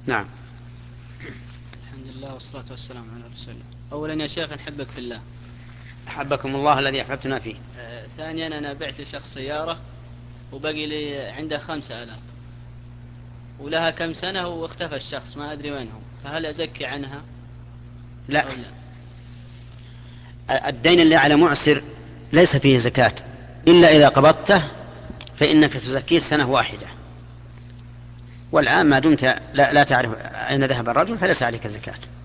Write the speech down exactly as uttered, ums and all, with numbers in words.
نعم. الحمد لله والصلاة والسلام على رسول الله. أولا يا شيخ نحبك في الله. أحبكم الله الذي أحببتنا فيه. آه، ثانيا أنا بعت لشخص سيارة وبقي لي عنده خمسة آلاف ولها كم سنة واختفى الشخص ما أدري وين هو، فهل أزكي عنها؟ لا, لا. الدين اللي على معسر ليس فيه زكاة إلا إذا قبضته فإنك تزكيه سنة واحدة، والآن ما دمت لا, لا تعرف أين ذهب الرجل فليس عليك زكاة.